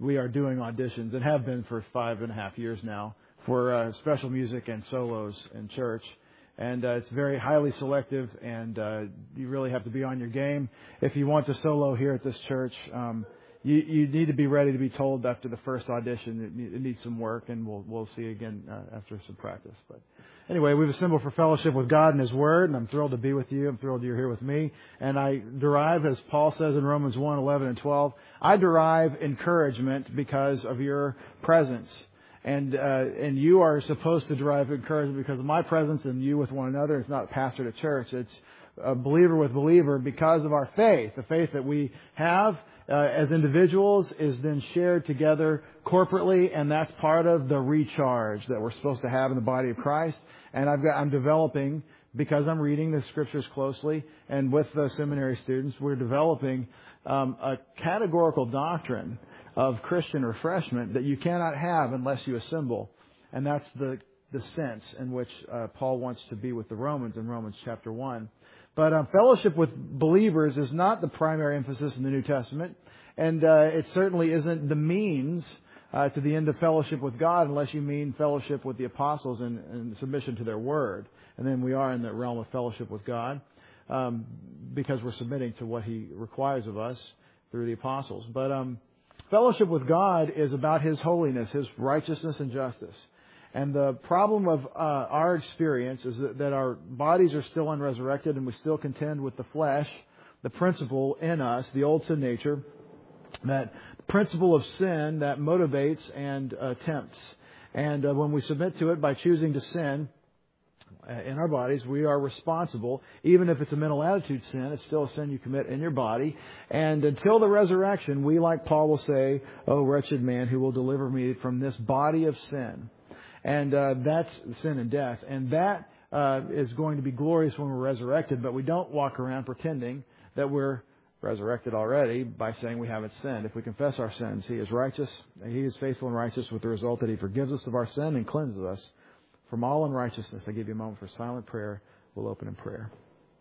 we are doing auditions and have been for 5.5 years now for special music and solos in church. And it's very highly selective, and you really have to be on your game. If you want to solo here at this church, you need to be ready to be told after the first audition it needs some work, and we'll see again after some practice. But anyway, we've assembled for fellowship with God and His Word, and I'm thrilled to be with you. I'm thrilled you're here with me. And I derive, as Paul says in Romans 1, 11 and 12, I derive encouragement because of your presence. And you are supposed to derive encouragement because of my presence and you with one another. It's not pastor to church. It's a believer with believer because of our faith. The faith that we have as individuals is then shared together corporately, and that's part of the recharge that we're supposed to have in the body of Christ. And I'm developing, because I'm reading the Scriptures closely, and with the seminary students, we're developing a categorical doctrine of Christian refreshment that you cannot have unless you assemble. And that's the sense in which Paul wants to be with the Romans in Romans chapter 1. But fellowship with believers is not the primary emphasis in the New Testament. And it certainly isn't the means to the end of fellowship with God unless you mean fellowship with the apostles and submission to their word. And then we are in the realm of fellowship with God because we're submitting to what He requires of us through the apostles. But fellowship with God is about His holiness, His righteousness and justice. And the problem of our experience is that our bodies are still unresurrected and we still contend with the flesh, the principle in us, the old sin nature, that principle of sin that motivates and tempts. And when we submit to it by choosing to sin in our bodies, we are responsible. Even if it's a mental attitude sin, it's still a sin you commit in your body. And until the resurrection, we, like Paul will say, "O wretched man, who will deliver me from this body of sin?" And that's sin and death. And that is going to be glorious when we're resurrected. But we don't walk around pretending that we're resurrected already by saying we haven't sinned. If we confess our sins, He is righteous. He is faithful and righteous, with the result that He forgives us of our sin and cleanses us from all unrighteousness. I give you a moment for silent prayer. We'll open in prayer.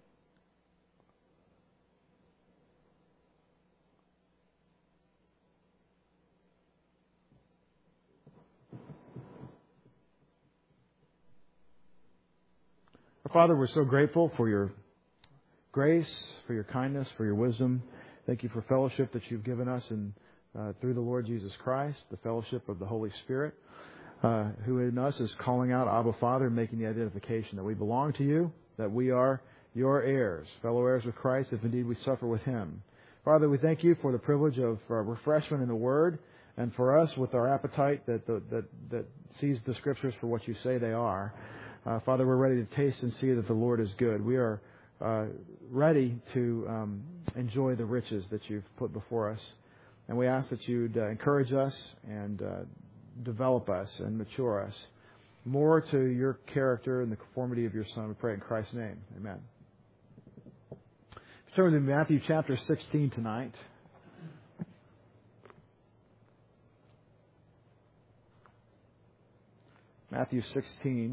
Father, we're so grateful for Your grace, for Your kindness, for Your wisdom. Thank You for fellowship that You've given us and through the Lord Jesus Christ, the fellowship of the Holy Spirit, who in us is calling out Abba Father and making the identification that we belong to You, that we are Your heirs, fellow heirs with Christ, if indeed we suffer with Him. Father, we thank You for the privilege of refreshment in the Word, and for us with our appetite that sees the Scriptures for what You say they are. Father, we're ready to taste and see that the Lord is good. We are ready to enjoy the riches that You've put before us. And we ask that You'd encourage us and develop us and mature us more to Your character and the conformity of Your Son. We pray in Christ's name. Amen. Turn to Matthew chapter 16 tonight. Matthew 16.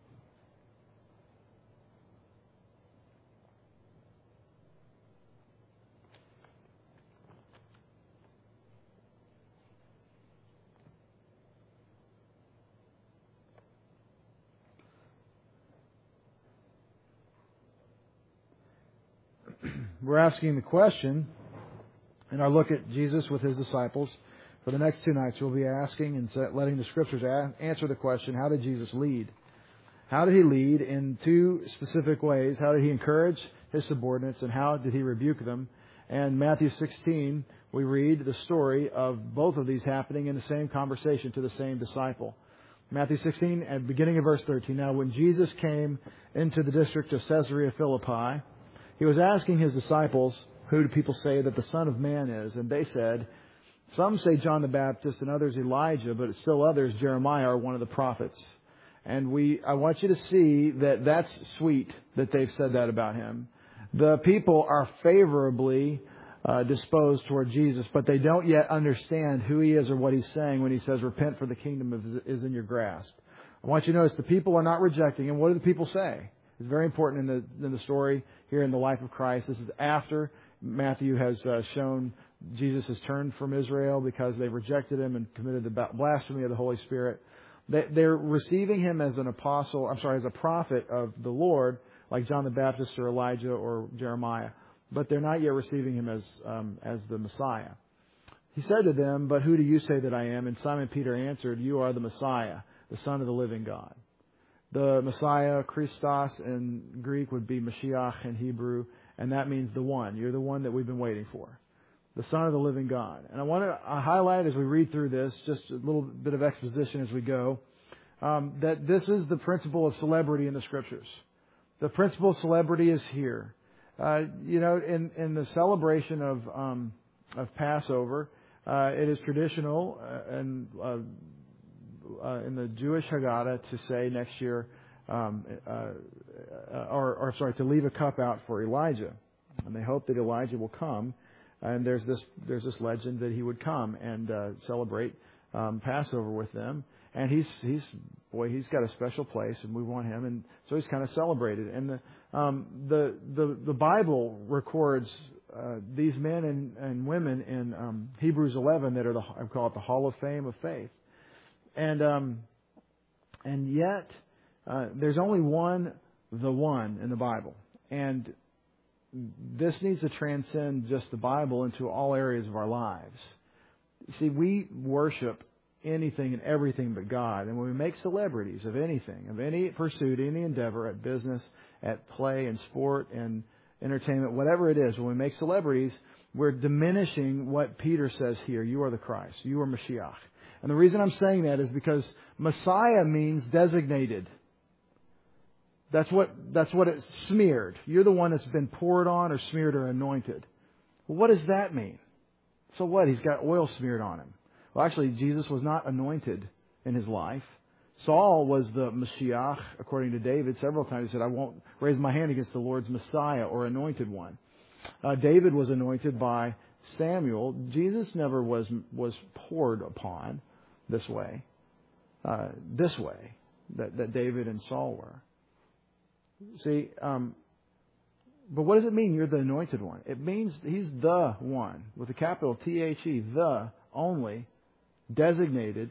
We're asking the question in our look at Jesus with His disciples. For the next 2 nights, we'll be asking and letting the Scriptures answer the question, how did Jesus lead? How did He lead in 2 specific ways? How did He encourage His subordinates, and how did He rebuke them? And Matthew 16, we read the story of both of these happening in the same conversation to the same disciple. Matthew 16, at beginning of verse 13. Now, when Jesus came into the district of Caesarea Philippi, He was asking His disciples, who do people say that the Son of Man is? And they said, some say John the Baptist and others Elijah, but still others Jeremiah or one of the prophets. And I want you to see that that's sweet that they've said that about Him. The people are favorably disposed toward Jesus, but they don't yet understand who He is or what He's saying when He says, repent for the kingdom is in your grasp. I want you to notice the people are not rejecting Him. What do the people say? It's very important in the story here in the life of Christ. This is after Matthew has shown Jesus has turned from Israel because they've rejected him and committed the blasphemy of the Holy Spirit. They're receiving him as an apostle, as a prophet of the Lord, like John the Baptist or Elijah or Jeremiah. But they're not yet receiving him as the Messiah. He said to them, "But who do you say that I am?" And Simon Peter answered, "You are the Messiah, the Son of the living God." The Messiah, Christos in Greek, would be Mashiach in Hebrew, and that means the one. You're the one that we've been waiting for. The Son of the living God. And I want to highlight as we read through this, just a little bit of exposition as we go, that this is the principle of celebrity in the Scriptures. The principle of celebrity is here. In the celebration of Passover, it is traditional and in the Jewish Haggadah to say next year, to leave a cup out for Elijah, and they hope that Elijah will come. And there's this legend that he would come and celebrate Passover with them. And he's got a special place, and we want him, and so he's kind of celebrated. And the Bible records these men and women in Hebrews 11 that are I call it the Hall of Fame of faith. And yet there's only the one in the Bible, and this needs to transcend just the Bible into all areas of our lives. See, we worship anything and everything but God. And when we make celebrities of anything, of any pursuit, any endeavor, at business, at play and sport and entertainment, whatever it is, when we make celebrities, we're diminishing what Peter says here. You are the Christ. You are Mashiach. And the reason I'm saying that is because Messiah means designated. That's what it's smeared. You're the one that's been poured on or smeared or anointed. Well, what does that mean? So what? He's got oil smeared on him. Well, actually, Jesus was not anointed in his life. Saul was the Mashiach, according to David. Several times he said, "I won't raise my hand against the Lord's Messiah," or anointed one. David was anointed by Samuel. Jesus never was poured upon this way that David and Saul were. See, but what does it mean you're the anointed one? It means he's the one, with a capital T-H-E, the only designated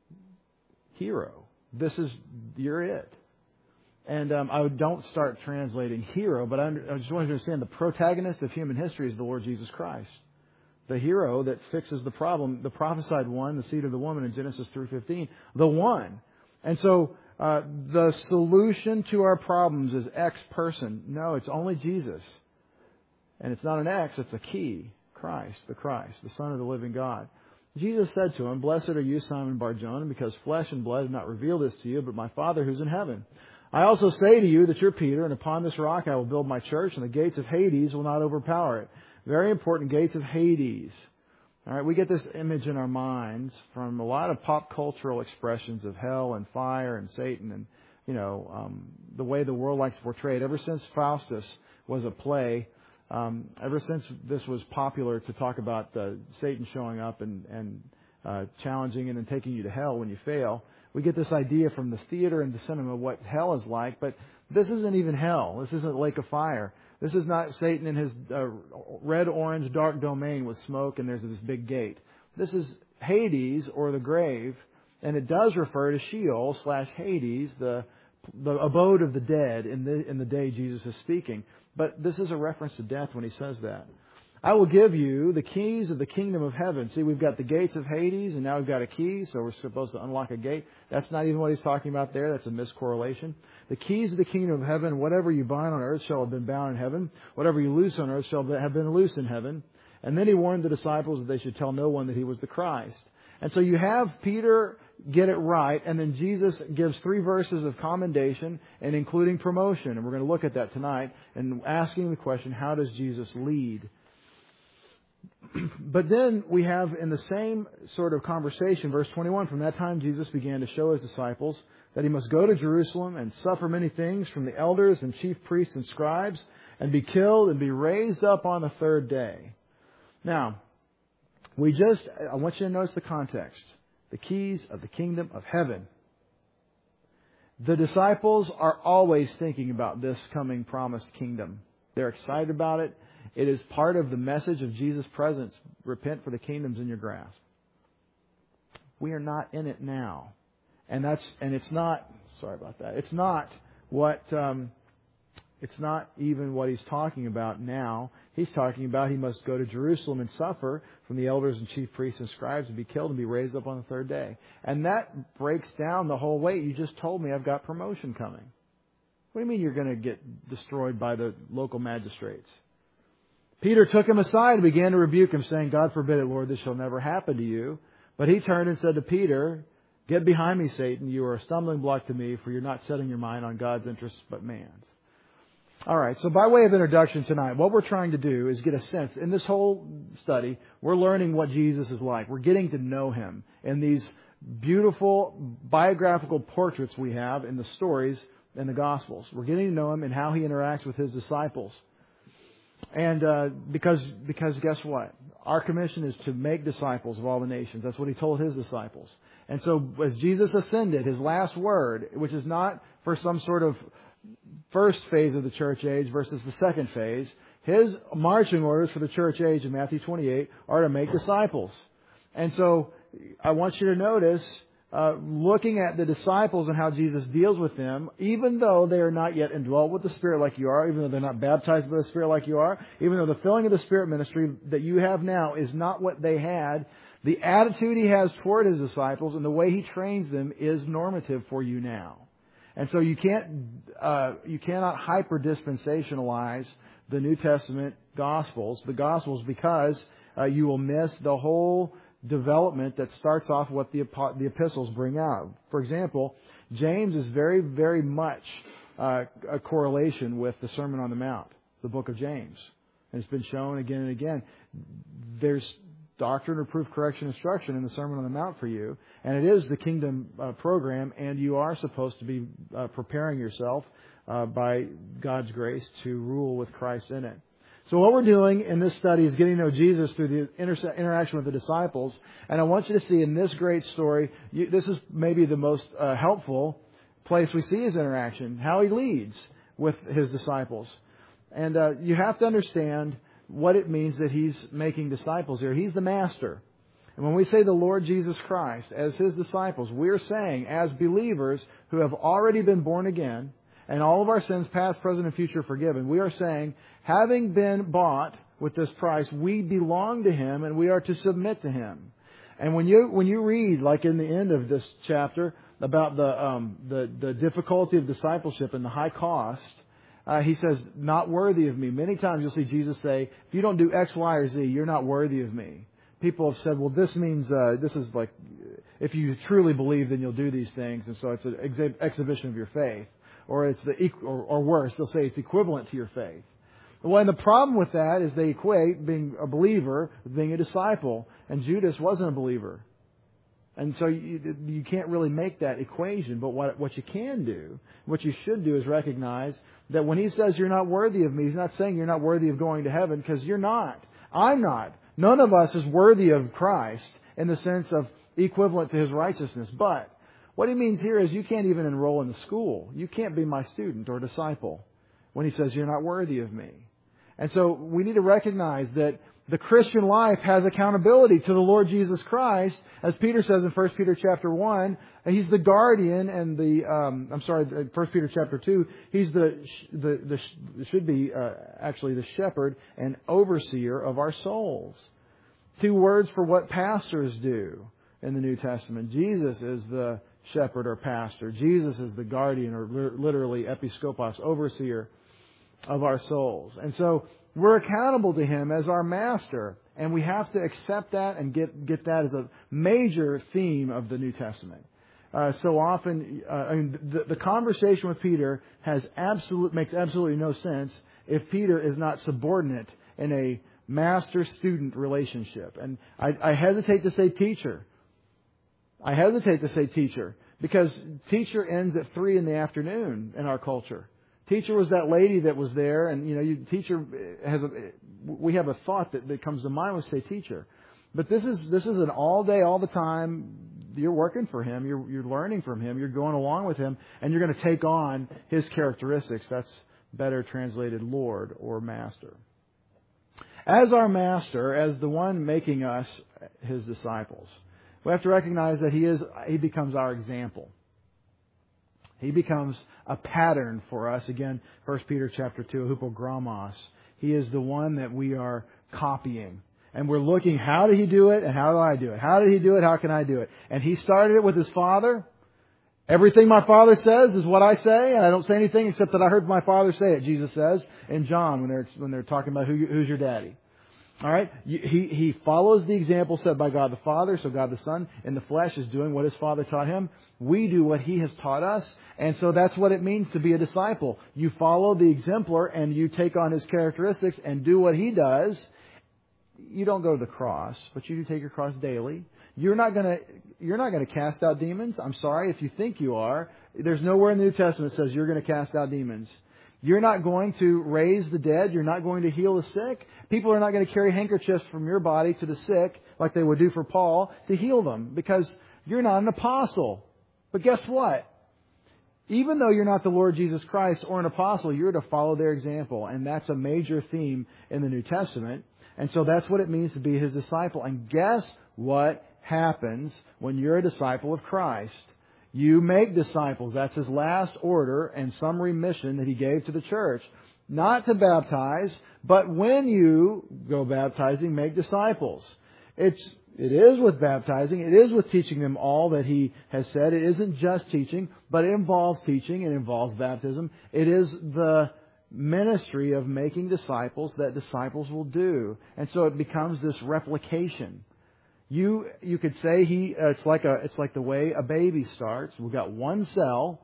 hero. You're it. And I don't start translating hero, but I just want you to understand the protagonist of human history is the Lord Jesus Christ. The hero that fixes the problem, the prophesied one, the seed of the woman in Genesis 3:15, the one. And so the solution to our problems is X person. No, it's only Jesus. And it's not an X, it's a key. Christ, the Son of the living God. Jesus said to him, "Blessed are you, Simon Bar-Jonah, because flesh and blood have not revealed this to you, but my Father who's in heaven. I also say to you that you're Peter, and upon this rock I will build my church, and the gates of Hades will not overpower it." Very important, gates of Hades. All right, we get this image in our minds from a lot of pop cultural expressions of hell and fire and Satan and, the way the world likes to portray it. Ever since Faustus was a play, ever since this was popular to talk about Satan showing up and challenging and then taking you to hell when you fail, we get this idea from the theater and the cinema what hell is like. But this isn't even hell. This isn't a lake of fire. This is not Satan in his red, orange, dark domain with smoke and there's this big gate. This is Hades, or the grave, and it does refer to Sheol/Hades, the abode of the dead in the day Jesus is speaking. But this is a reference to death when he says that. "I will give you the keys of the kingdom of heaven." See, we've got the gates of Hades, and now we've got a key, so we're supposed to unlock a gate. That's not even what he's talking about there. That's a miscorrelation. "The keys of the kingdom of heaven, whatever you bind on earth shall have been bound in heaven. Whatever you loose on earth shall have been loosed in heaven." And then he warned the disciples that they should tell no one that he was the Christ. And so you have Peter get it right, and then Jesus gives 3 verses of commendation and including promotion. And we're going to look at that tonight and asking the question, how does Jesus lead? But then we have in the same sort of conversation, verse 21, "From that time Jesus began to show his disciples that he must go to Jerusalem and suffer many things from the elders and chief priests and scribes and be killed and be raised up on the 3rd day." Now, I want you to notice the context. The keys of the kingdom of heaven. The disciples are always thinking about this coming promised kingdom. They're excited about it. It is part of the message of Jesus' presence. Repent, for the kingdom's in your grasp. We are not in it now. And it's not, sorry about that. It's not even what he's talking about now. He's talking about he must go to Jerusalem and suffer from the elders and chief priests and scribes and be killed and be raised up on the third day. And that breaks down the whole way. You just told me I've got promotion coming. What do you mean you're going to get destroyed by the local magistrates? Peter took him aside and began to rebuke him, saying, God forbid it, Lord, this shall never happen to you. But he turned and said to Peter, Get behind me, Satan. You are a stumbling block to me, for you're not setting your mind on God's interests but man's. All right, so by way of introduction tonight, what we're trying to do is get a sense. In this whole study, we're learning what Jesus is like. We're getting to know Him in these beautiful biographical portraits we have in the stories in the Gospels. We're getting to know Him and how He interacts with His disciples. And because guess what? Our commission is to make disciples of all the nations. That's what He told His disciples. And so as Jesus ascended, His last word, which is not for some sort of first phase of the church age versus the second phase, His marching orders for the church age in Matthew 28 are to make disciples. And so I want you to notice, looking at the disciples and how Jesus deals with them, even though they are not yet indwelt with the Spirit like you are, even though they're not baptized by the Spirit like you are, even though the filling of the Spirit ministry that you have now is not what they had, the attitude He has toward His disciples and the way He trains them is normative for you now. And so you cannot hyper-dispensationalize the New Testament Gospels, because you will miss the whole development that starts off what the epistles bring out. For example, James is very, very much a correlation with the Sermon on the Mount, the book of James. And it's been shown again and again. There's doctrine, reproof, correction, instruction in the Sermon on the Mount for you. And it is the kingdom program, and you are supposed to be preparing yourself by God's grace to rule with Christ in it. So what we're doing in this study is getting to know Jesus through the interaction with the disciples. And I want you to see in this great story, this is maybe the most helpful place we see His interaction, how He leads with His disciples. And you have to understand what it means that He's making disciples here. He's the master. And when we say the Lord Jesus Christ as His disciples, we're saying as believers who have already been born again and all of our sins, past, present, and future, forgiven, we are saying, having been bought with this price, we belong to Him and we are to submit to Him. And when you read, like in the end of this chapter, about the difficulty of discipleship and the high cost, He says, not worthy of me. Many times you'll see Jesus say, if you don't do X, Y, or Z, you're not worthy of me. People have said, well, this means, this is like, if you truly believe, then you'll do these things. And so it's an exhibition of your faith. Or it's or worse, they'll say it's equivalent to your faith. Well, and the problem with that is they equate being a believer with being a disciple. And Judas wasn't a believer. And so you can't really make that equation. But what you can do, what you should do is recognize that when He says you're not worthy of me, He's not saying you're not worthy of going to heaven, because you're not. I'm not. None of us is worthy of Christ in the sense of equivalent to His righteousness. But what He means here is you can't even enroll in the school. You can't be my student or disciple when He says you're not worthy of me. And so we need to recognize that the Christian life has accountability to the Lord Jesus Christ. As Peter says in 1 Peter chapter 1, He's the guardian and 1 Peter chapter 2, He's the shepherd and overseer of our souls. 2 words for what pastors do in the New Testament. Jesus is the shepherd or pastor. Jesus is the guardian, or literally episkopos, overseer of our souls. And so we're accountable to Him as our master. And we have to accept that and get that as a major theme of the New Testament. So often, the conversation with Peter makes absolutely no sense if Peter is not subordinate in a master-student relationship. And I hesitate to say teacher. Because teacher ends at 3 in the afternoon in our culture. Teacher was that lady that was there, and we have a thought that comes to mind when we say teacher. But this is an all day, all the time. You're working for Him. You're learning from Him. You're going along with Him, and you're going to take on His characteristics. That's better translated Lord or Master. as our master, as the one making us his disciples, we have to recognize that he becomes our example. He becomes a pattern for us. Again, 1 Peter chapter 2, hupogrammos. He is the one that we are copying. And we're looking, how did he do it and how do I do it? How did he do it? How can I do it? And he started it with his Father. Everything my Father says is what I say, and I don't say anything except that I heard my Father say it, Jesus says in John when they're talking about who's your daddy. All right? He follows the example set by God the Father, so God the Son in the flesh is doing what his Father taught him. We do what he has taught us, and so that's what it means to be a disciple. You follow the exemplar and you take on his characteristics and do what he does. You don't go to the cross, but you do take your cross daily. You're not going to cast out demons. I'm sorry if you think you are. There's nowhere in the New Testament that says you're going to cast out demons. You're not going to raise the dead. You're not going to heal the sick. People are not going to carry handkerchiefs from your body to the sick like they would do for Paul to heal them because you're not an apostle. But guess what? Even though you're not the Lord Jesus Christ or an apostle, you're to follow their example. And that's a major theme in the New Testament. And so that's what it means to be his disciple. And guess what happens when you're a disciple of Christ? You make disciples. That's his last order and summary mission that he gave to the church. Not to baptize, but when you go baptizing, make disciples. It is with baptizing. It is with teaching them all that he has said. It isn't just teaching, but it involves teaching. It involves baptism. It is the ministry of making disciples that disciples will do. And so it becomes this replication. You could say it's like the way a baby starts. We've got one cell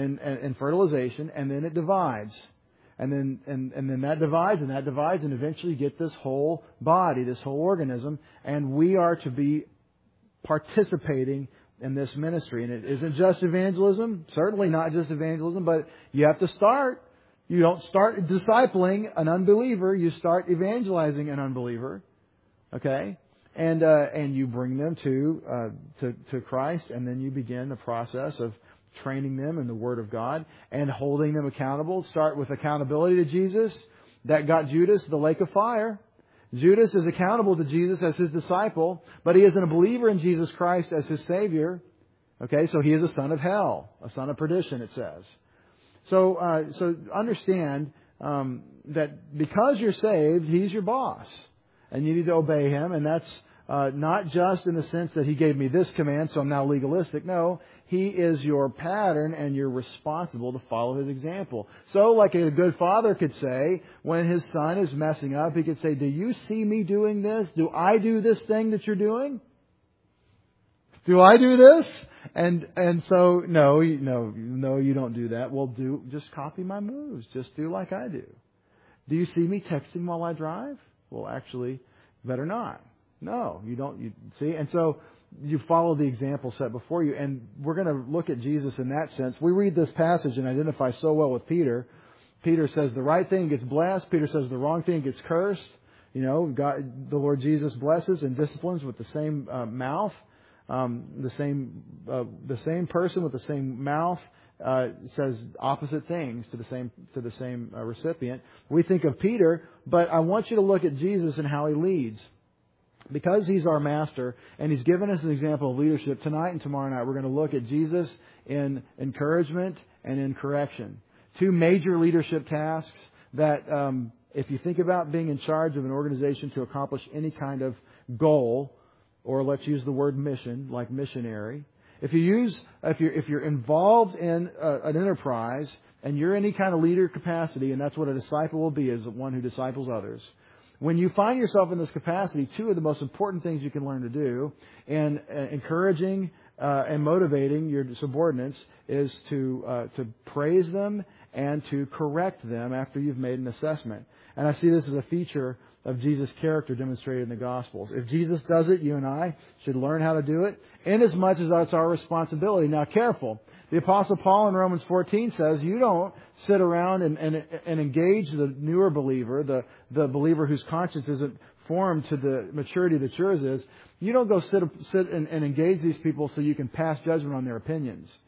in fertilization, and then it divides. And then that divides, and eventually you get this whole body, this whole organism, and we are to be participating in this ministry. And it isn't just evangelism, certainly not just evangelism, but you have to start. You don't start discipling an unbeliever, you start evangelizing an unbeliever. Okay? And you bring them to Christ, and then you begin the process of training them in the Word of God and holding them accountable. Start with accountability to Jesus. That got Judas the lake of fire. Judas is accountable to Jesus as his disciple, but he isn't a believer in Jesus Christ as his Savior. Okay, so he is a son of hell, a son of perdition, it says. So understand that because you're saved, he's your boss. And you need to obey him. And that's not just in the sense that he gave me this command, so I'm now legalistic. No, he is your pattern and you're responsible to follow his example. So like a good father could say, when his son is messing up, he could say, do you see me doing this? Do I do this thing that you're doing? Do I do this? And so, no, you don't do that. Well, just copy my moves. Just do like I do. Do you see me texting while I drive? Well, actually, better not. No, you don't. You see? And so you follow the example set before you. And we're going to look at Jesus in that sense. We read this passage and identify so well with Peter. Peter says the right thing gets blessed. Peter says the wrong thing gets cursed. God, the Lord Jesus blesses and disciplines with the same mouth. The same person with the same mouth says opposite things to the same recipient. We think of Peter, but I want you to look at Jesus and how he leads. Because he's our master and he's given us an example of leadership, tonight and tomorrow night we're going to look at Jesus in encouragement and in correction. Two major leadership tasks that if you think about being in charge of an organization to accomplish any kind of goal, or let's use the word mission, like missionary. If you're involved in an enterprise and you're any kind of leader capacity, and that's what a disciple will be, is one who disciples others. When you find yourself in this capacity, two of the most important things you can learn to do in encouraging and motivating your subordinates is to praise them and to correct them after you've made an assessment. And I see this as a feature of Jesus' character demonstrated in the Gospels. If Jesus does it, you and I should learn how to do it, inasmuch as it's our responsibility. Now, careful. The Apostle Paul in Romans 14 says you don't sit around and engage the newer believer, the believer whose conscience isn't formed to the maturity that yours is. You don't go sit and engage these people so you can pass judgment on their opinions.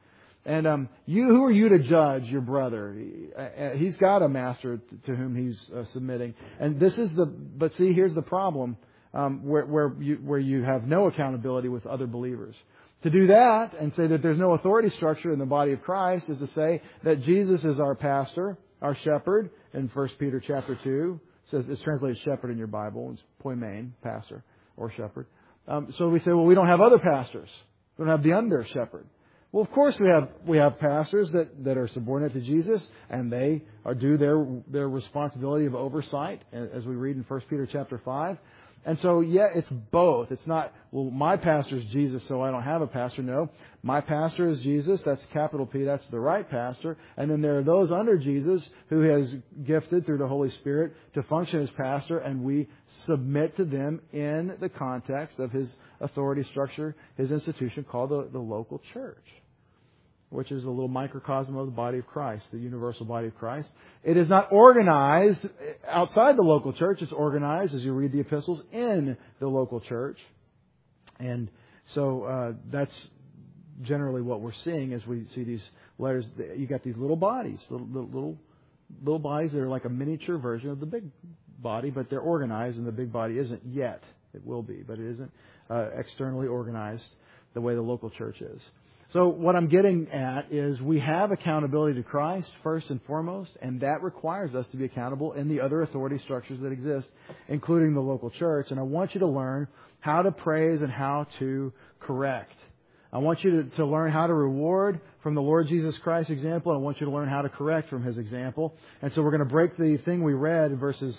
And who are you to judge your brother? He's got a master to whom he's submitting. And but see, here's the problem, where you have no accountability with other believers. To do that and say that there's no authority structure in the body of Christ is to say that Jesus is our pastor, our shepherd. In 1 Peter chapter 2, it's translated shepherd in your Bible. It's poimen, pastor or shepherd. So we say, well, we don't have other pastors. We don't have the under shepherd. Well, of course we have pastors that are subordinate to Jesus, and they do their responsibility of oversight, as we read in 1 Peter chapter 5. And so, it's both. It's not, well, my pastor is Jesus, so I don't have a pastor. No, my pastor is Jesus. That's capital P. That's the right pastor. And then there are those under Jesus who has gifted through the Holy Spirit to function as pastor, and we submit to them in the context of his authority structure, his institution called the local church, which is a little microcosm of the body of Christ, the universal body of Christ. It is not organized outside the local church. It's organized, as you read the epistles, in the local church. And so that's generally what we're seeing as we see these letters. You got these little bodies, little bodies that are like a miniature version of the big body, but they're organized, and the big body isn't yet. It will be, but it isn't externally organized the way the local church is. So what I'm getting at is we have accountability to Christ first and foremost, and that requires us to be accountable in the other authority structures that exist, including the local church. And I want you to learn how to praise and how to correct. I want you to learn how to reward from the Lord Jesus Christ's example. I want you to learn how to correct from His example. And so we're going to break the thing we read in verses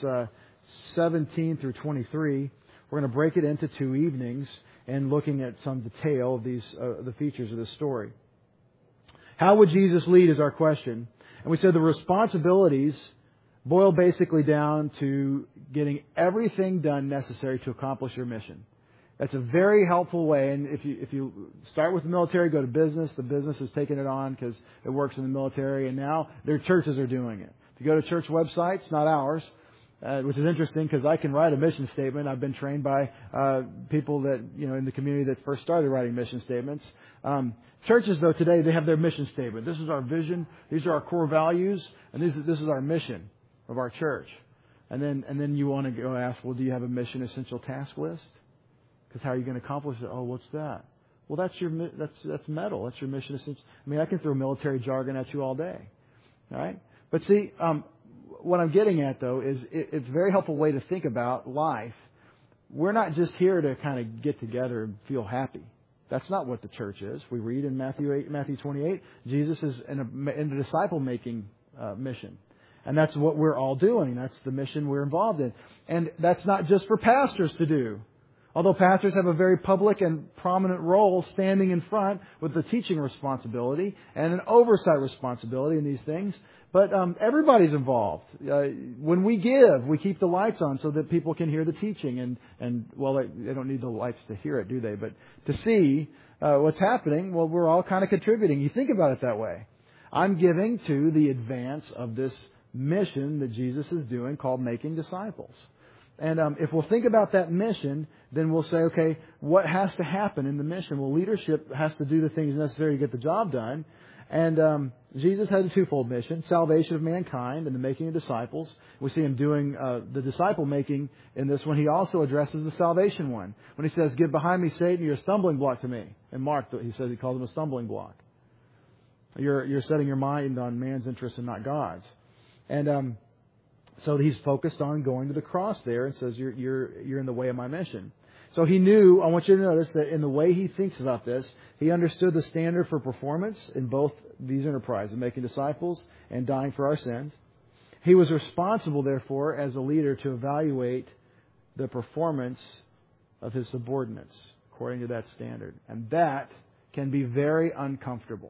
17 through 23. We're going to break it into 2 evenings and looking at some detail of these the features of this story. How would Jesus lead is our question. And we said the responsibilities boil basically down to getting everything done necessary to accomplish your mission. That's a very helpful way. And if you start with the military, go to business. The business has taken it on because it works in the military, and now their churches are doing it. If you go to church websites, not ours, which is interesting because I can write a mission statement. I've been trained by people that in the community that first started writing mission statements. Churches, though, today they have their mission statement. This is our vision. These are our core values, and this is our mission of our church. And then you want to go ask, well, do you have a mission essential task list? Because how are you going to accomplish it? Oh, what's that? Well, that's metal. That's your mission essential. I mean, I can throw military jargon at you all day, all right? But see. What I'm getting at, though, is it's a very helpful way to think about life. We're not just here to kind of get together and feel happy. That's not what the church is. We read in Matthew 28, Jesus is in a disciple-making mission. And that's what we're all doing. That's the mission we're involved in. And that's not just for pastors to do. Although pastors have a very public and prominent role standing in front with the teaching responsibility and an oversight responsibility in these things. But everybody's involved. When we give, we keep the lights on so that people can hear the teaching. And they don't need the lights to hear it, do they? But to see what's happening, well, we're all kind of contributing. You think about it that way. I'm giving to the advance of this mission that Jesus is doing called making disciples. And if we'll think about that mission, then we'll say, okay, what has to happen in the mission? Well, leadership has to do the things necessary to get the job done. And Jesus had a twofold mission, salvation of mankind and the making of disciples. We see Him doing the disciple making in this one. He also addresses the salvation one. When He says, get behind me, Satan, you're a stumbling block to me. And Mark, He says He called him a stumbling block. You're setting your mind on man's interests and not God's. And so He's focused on going to the cross there and says, you're in the way of my mission. So He knew, I want you to notice that in the way He thinks about this, He understood the standard for performance in both these enterprises, making disciples and dying for our sins. He was responsible, therefore, as a leader to evaluate the performance of His subordinates according to that standard. And that can be very uncomfortable.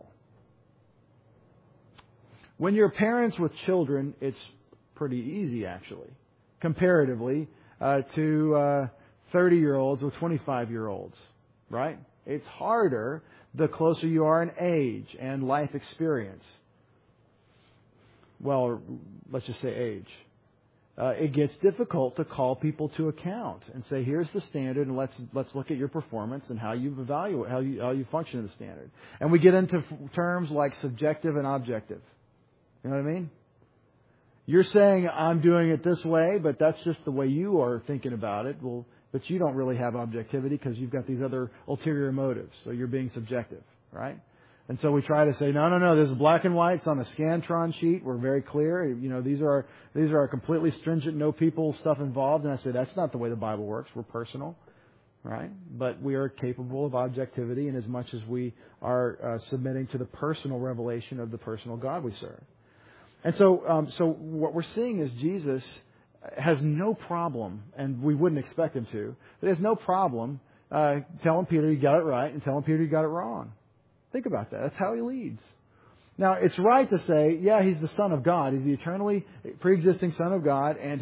When you're parents with children, it's pretty easy, actually, comparatively to 30-year-olds with 25-year-olds, right? It's harder the closer you are in age and life experience. Well, let's just say age. it gets difficult to call people to account and say, here's the standard, and let's look at your performance and how you evaluate, how you function in the standard. And we get into terms like subjective and objective. You know what I mean? You're saying I'm doing it this way, but that's just the way you are thinking about it. Well, but you don't really have objectivity because you've got these other ulterior motives. So you're being subjective, right? And so we try to say, no, this is black and white. It's on a Scantron sheet. We're very clear. You know, these are completely stringent, no people stuff involved. And I say, that's not the way the Bible works. We're personal, right? But we are capable of objectivity in as much as we are submitting to the personal revelation of the personal God we serve. And so what we're seeing is Jesus has no problem, and we wouldn't expect him to, but he has no problem telling Peter you got it right and telling Peter you got it wrong. Think about that. That's how he leads. Now, it's right to say, yeah, he's the Son of God. He's the eternally pre-existing Son of God, and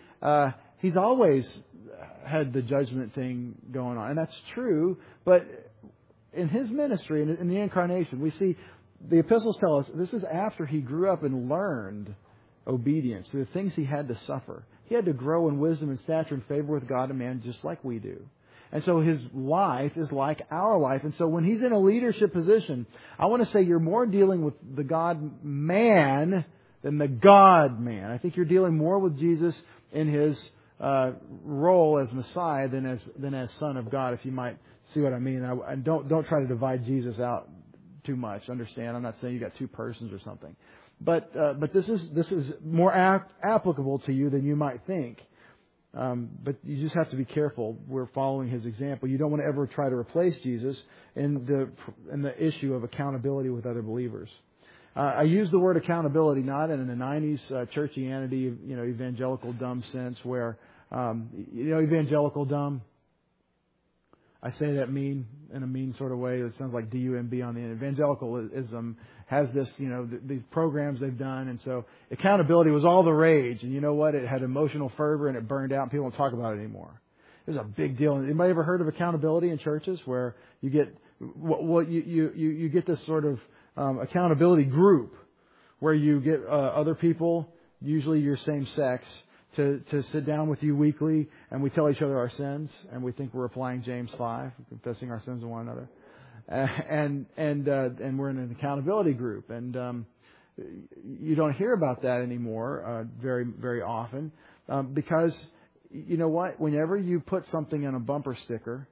he's always had the judgment thing going on. And that's true, but in his ministry, in the incarnation, we see the epistles tell us this is after he grew up and learned obedience to the things he had to suffer. He had to grow in wisdom and stature and favor with God and man just like we do. And so his life is like our life. And so when he's in a leadership position, I want to say you're more dealing with the God-man than the God-man. I think you're dealing more with Jesus in his role as Messiah than as Son of God, if you might see what I mean. I don't try to divide Jesus out too much. Understand? I'm not saying you got two persons or something. But this is more applicable to you than you might think. But you just have to be careful. We're following his example. You don't want to ever try to replace Jesus in the issue of accountability with other believers. I use the word accountability not in a 90s churchianity, evangelical dumb sense where, evangelical dumb. I say that in a mean sort of way. It sounds like D-U-M-B on the end. Evangelicalism has this, these programs they've done. And so accountability was all the rage. And you know what? It had emotional fervor and it burned out and people don't talk about it anymore. It was a big deal. Anybody ever heard of accountability in churches where you get, you get this sort of accountability group where you get other people, usually your same sex, to sit down with you weekly, and we tell each other our sins, and we think we're applying James 5, confessing our sins to one another, and we're in an accountability group, and you don't hear about that anymore very very often because you know what? Whenever you put something on a bumper sticker,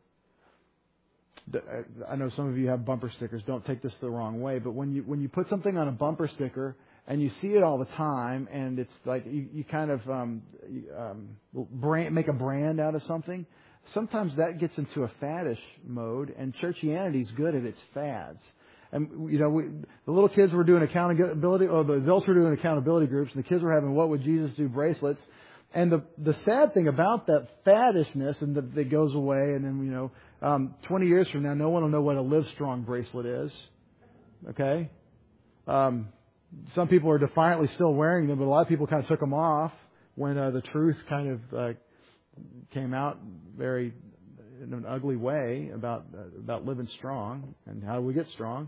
I know some of you have bumper stickers. Don't take this the wrong way, but when you put something on a bumper sticker and you see it all the time, and it's like you kind of make a brand out of something. Sometimes that gets into a faddish mode, and churchianity is good at its fads. And the little kids were doing accountability, or the adults were doing accountability groups, and the kids were having "What would Jesus do?" bracelets. And the sad thing about that faddishness, and that goes away, and then 20 years from now, no one will know what a Live Strong bracelet is. Okay. Some people are defiantly still wearing them, but a lot of people kind of took them off when the truth kind of came out very in an ugly way about living strong and how we get strong.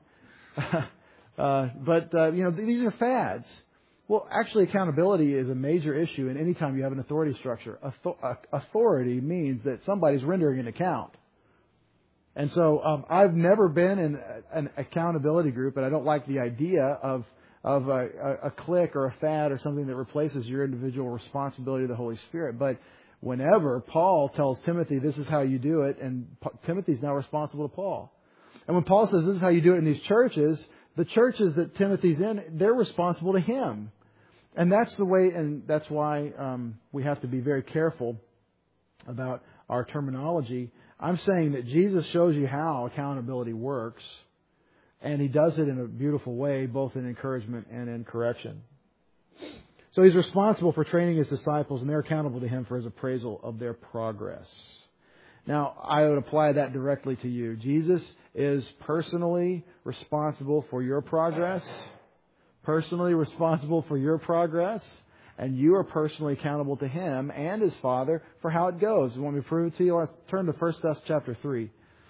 But these are fads. Well, actually, accountability is a major issue in any time you have an authority structure. Authority means that somebody's rendering an account. And so I've never been in an accountability group, and I don't like the idea of a clique or a fad or something that replaces your individual responsibility to the Holy Spirit. But whenever Paul tells Timothy, this is how you do it, and Timothy's now responsible to Paul. And when Paul says this is how you do it in these churches, the churches that Timothy's in, they're responsible to him. And that's the way, and that's why we have to be very careful about our terminology. I'm saying that Jesus shows you how accountability works. And he does it in a beautiful way, both in encouragement and in correction. So he's responsible for training his disciples, and they're accountable to him for his appraisal of their progress. Now, I would apply that directly to you. Jesus is personally responsible for your progress, and you are personally accountable to him and his Father for how it goes. You want me to prove it to you? Let's turn to 1 Thess chapter 3.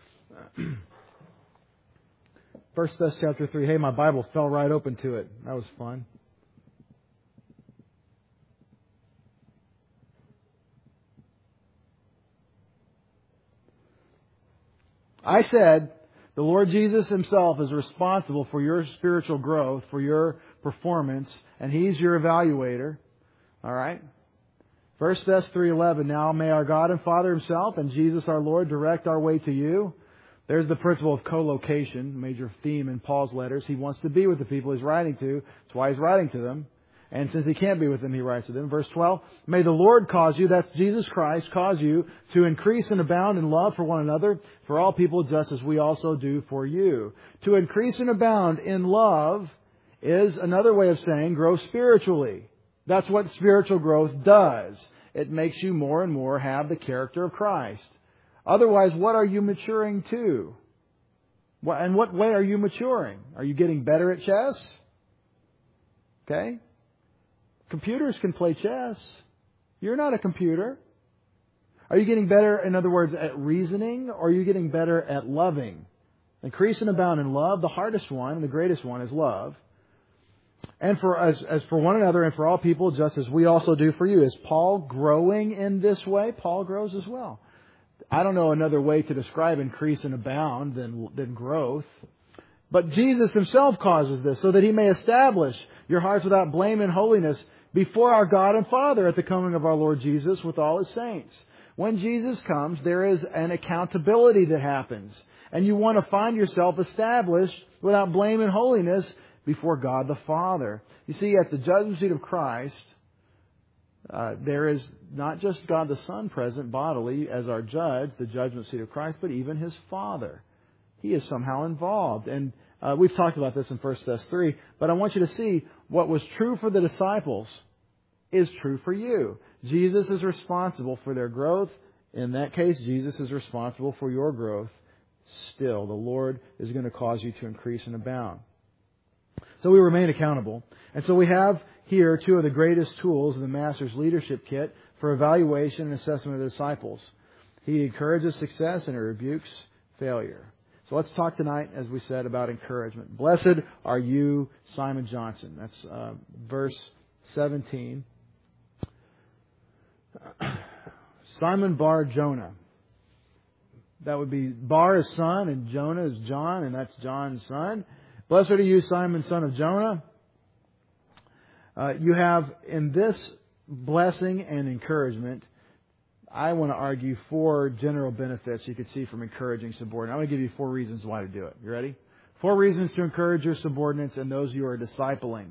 1 Thess chapter 3. Hey, my Bible fell right open to it. That was fun. I said the Lord Jesus Himself is responsible for your spiritual growth, for your performance, and He's your evaluator. All right? 1 Thess 3:11, now may our God and Father Himself and Jesus our Lord direct our way to you. There's the principle of co-location, major theme in Paul's letters. He wants to be with the people He's writing to. That's why He's writing to them. And since He can't be with them, He writes to them. Verse 12, may the Lord cause you, that's Jesus Christ, cause you to increase and abound in love for one another, for all people, just as we also do for you. To increase and abound in love is another way of saying grow spiritually. That's what spiritual growth does. It makes you more and more have the character of Christ. Otherwise, what are you maturing to? In what way are you maturing? Are you getting better at chess? Okay? Computers can play chess. You're not a computer. Are you getting better, in other words, at reasoning, or are you getting better at loving? Increase and abound in love. The hardest one, the greatest one, is love. And for as for one another and for all people, just as we also do for you. Is Paul growing in this way? Paul grows as well. I don't know another way to describe increase and abound than growth. But Jesus Himself causes this so that He may establish your hearts without blame and holiness before our God and Father at the coming of our Lord Jesus with all His saints. When Jesus comes, there is an accountability that happens. And you want to find yourself established without blame and holiness before God the Father. You see, at the judgment seat of Christ, there is not just God the Son present bodily as our judge, the judgment seat of Christ, but even His Father. He is somehow involved. And we've talked about this in 1 Thess 3, but I want you to see what was true for the disciples is true for you. Jesus is responsible for their growth. In that case, Jesus is responsible for your growth. Still, the Lord is going to cause you to increase and abound. So we remain accountable. And so we have here two of the greatest tools in the Master's leadership kit for evaluation and assessment of the disciples. He encourages success and He rebukes failure. So let's talk tonight, as we said, about encouragement. Blessed are you, Simon Johnson. That's verse 17. Simon Bar Jonah. That would be Bar is son and Jonah is John, and that's John's son. Blessed are you, Simon, son of Jonah. You have in this blessing and encouragement, I want to argue 4 general benefits you could see from encouraging subordinates. I'm going to give you 4 reasons why to do it. You ready? 4 reasons to encourage your subordinates and those you are discipling.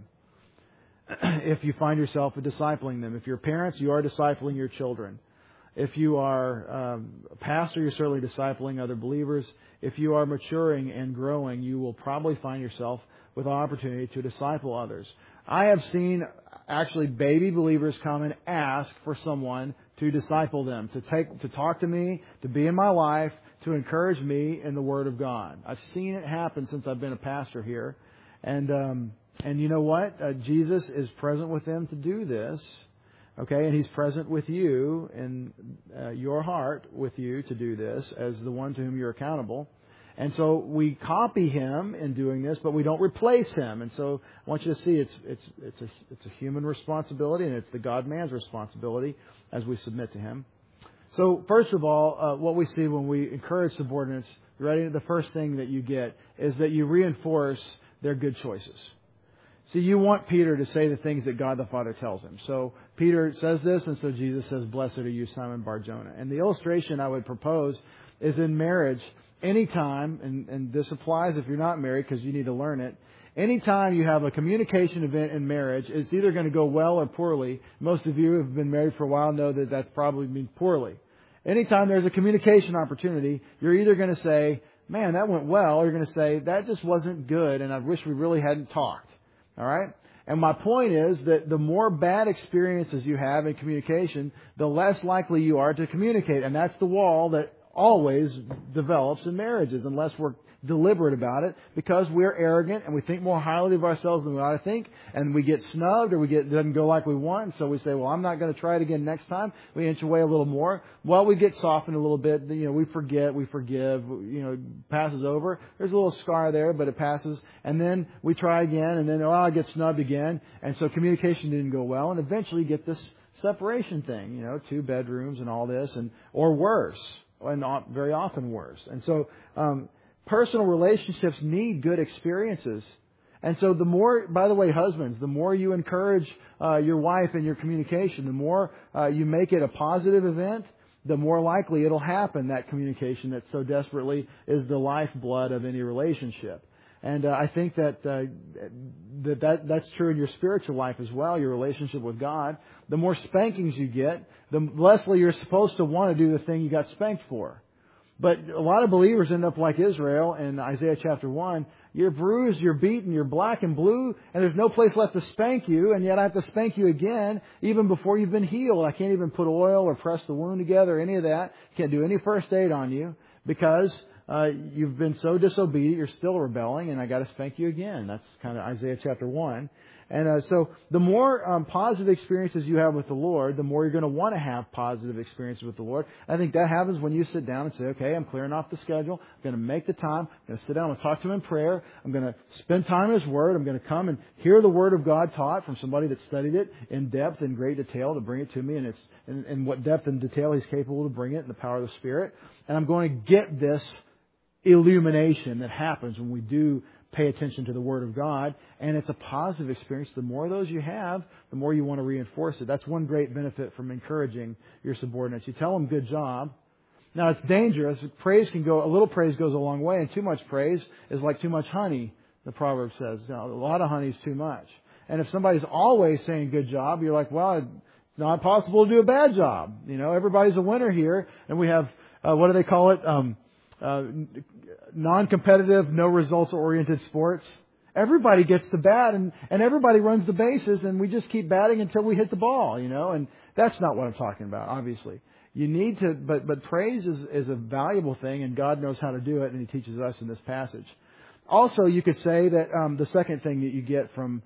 If you find yourself discipling them. If you're parents, you are discipling your children. If you are a pastor, you're certainly discipling other believers. If you are maturing and growing, you will probably find yourself with an opportunity to disciple others. I have seen actually baby believers come and ask for someone to disciple them, to talk to me, to be in my life, to encourage me in the Word of God. I've seen it happen since I've been a pastor here. And you know what? Jesus is present with them to do this. Okay, and He's present with you in your heart with you to do this as the one to whom you're accountable. And so we copy Him in doing this, but we don't replace Him. And so I want you to see it's a human responsibility, and it's the God-man's responsibility as we submit to Him. So first of all, what we see when we encourage subordinates, ready? The first thing that you get is that you reinforce their good choices. See, you want Peter to say the things that God the Father tells him. So Peter says this, and so Jesus says, blessed are you, Simon Bar-Jonah. And the illustration I would propose is in marriage. Anytime, and this applies if you're not married because you need to learn it, anytime you have a communication event in marriage, it's either going to go well or poorly. Most of you who have been married for a while know that probably means poorly. Anytime there's a communication opportunity, you're either going to say, man, that went well, or you're going to say, that just wasn't good, and I wish we really hadn't talked. All right? And my point is that the more bad experiences you have in communication, the less likely you are to communicate. And that's the wall that always develops in marriages unless we're deliberate about it, because we're arrogant and we think more highly of ourselves than we ought to think, and we get snubbed or it doesn't go like we want, and so we say, well, I'm not going to try it again next time. We inch away a little more. Well, we get softened a little bit. We forget, we forgive, passes over. There's a little scar there, but it passes. And then we try again, and then, I get snubbed again. And so communication didn't go well, and eventually you get this separation thing, 2 bedrooms and all this, or worse. and very often worse. And so personal relationships need good experiences. And so the more, by the way, husbands, the more you encourage your wife in your communication, the more you make it a positive event, the more likely it'll happen, that communication that so desperately is the lifeblood of any relationship. And I think that's true in your spiritual life as well, your relationship with God. The more spankings you get, the less you're supposed to want to do the thing you got spanked for. But a lot of believers end up like Israel in Isaiah chapter 1. You're bruised, you're beaten, you're black and blue, and there's no place left to spank you, and yet I have to spank you again even before you've been healed. I can't even put oil or press the wound together, any of that. Can't do any first aid on you because you've been so disobedient, you're still rebelling, and I got to spank you again. That's kind of Isaiah chapter 1. And so the more positive experiences you have with the Lord, the more you're going to want to have positive experiences with the Lord. I think that happens when you sit down and say, okay, I'm clearing off the schedule. I'm going to make the time. I'm going to sit down and talk to Him in prayer. I'm going to spend time in His Word. I'm going to come and hear the Word of God taught from somebody that studied it in depth and great detail to bring it to me, and it's in what depth and detail He's capable to bring it in the power of the Spirit. And I'm going to get this illumination that happens when we do pay attention to the Word of God, and it's a positive experience. The more of those you have, the more you want to reinforce it. That's one great benefit from encouraging your subordinates. You tell them good job. Now it's dangerous. Praise can go, a little praise goes a long way, and too much praise is like too much honey, the proverb says. Now, a lot of honey is too much. And if somebody's always saying good job, you're like, well, it's not possible to do a bad job. You know, everybody's a winner here, and we have, what do they call it? Non-competitive, no results-oriented sports. Everybody gets to bat and everybody runs the bases, and we just keep batting until we hit the ball, you know, and that's not what I'm talking about, obviously. You need to, but praise is a valuable thing, and God knows how to do it, and He teaches us in this passage. Also, you could say that the second thing that you get from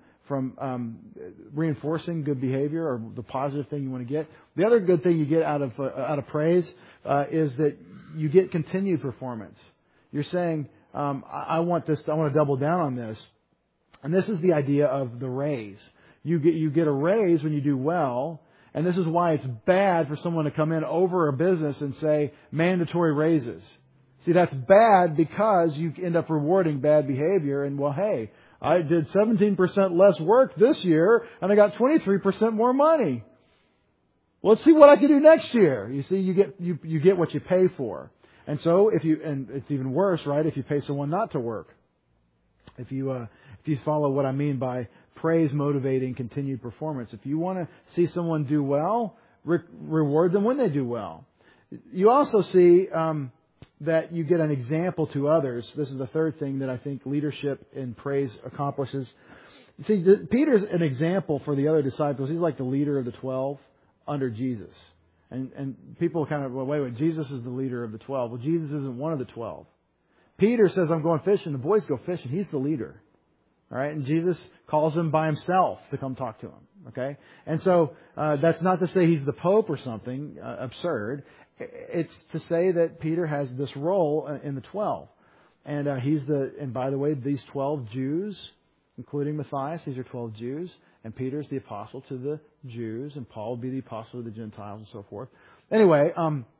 reinforcing good behavior, or the positive thing you want to get, the other good thing you get out of praise is that you get continued performance. You're saying, I want to double down on this. And this is the idea of the raise. You get a raise when you do well, and this is why it's bad for someone to come in over a business and say mandatory raises. See, that's bad because you end up rewarding bad behavior, and well, hey, I did 17% less work this year and I got 23% more money. Well, let's see what I can do next year. You see, you get what you pay for. And so and it's even worse, right, if you pay someone not to work. If you follow what I mean by praise motivating continued performance. If you want to see someone do well, reward them when they do well. You also see that you get an example to others. This is the third thing that I think leadership in praise accomplishes. See, Peter's an example for the other disciples. He's like the leader of the 12 under Jesus. And people kind of, well, wait, Jesus is the leader of the 12. Well, Jesus isn't one of the 12. Peter says, I'm going fishing. The boys go fishing. He's the leader. All right. And Jesus calls him by himself to come talk to him. Okay. And so, that's not to say he's the Pope or something absurd. It's to say that Peter has this role in the 12. And, and by the way, these 12 Jews, including Matthias, these are 12 Jews. And Peter's the apostle to the Jews, and Paul will be the apostle to the Gentiles and so forth. Anyway,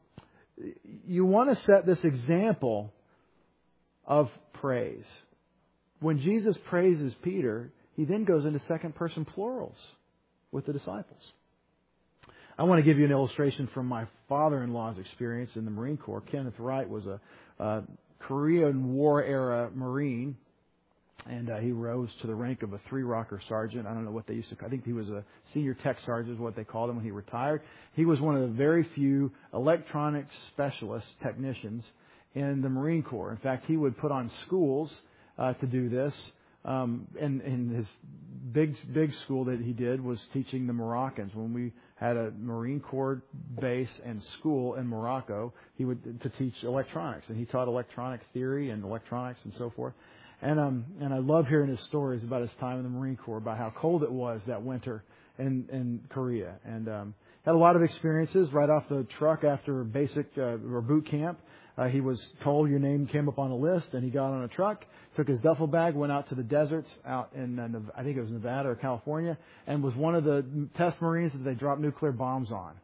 you want to set this example of praise. When Jesus praises Peter, He then goes into second person plurals with the disciples. I want to give you an illustration from my father-in-law's experience in the Marine Corps. Kenneth Wright was a Korean War era Marine. And he rose to the rank of a 3-rocker sergeant. I don't know what they used to call. I think he was a senior tech sergeant is what they called him when he retired. He was one of the very few electronics specialist technicians in the Marine Corps. In fact, he would put on schools to do this. And his big school that he did was teaching the Moroccans. When we had a Marine Corps base and school in Morocco, he would to teach electronics, and he taught electronic theory and electronics and so forth. And I love hearing his stories about his time in the Marine Corps, about how cold it was that winter in Korea. And had a lot of experiences right off the truck after basic or boot camp. He was told your name came up on a list, and he got on a truck, took his duffel bag, went out to the deserts out in, I think it was Nevada or California, and was one of the test Marines that they dropped nuclear bombs on.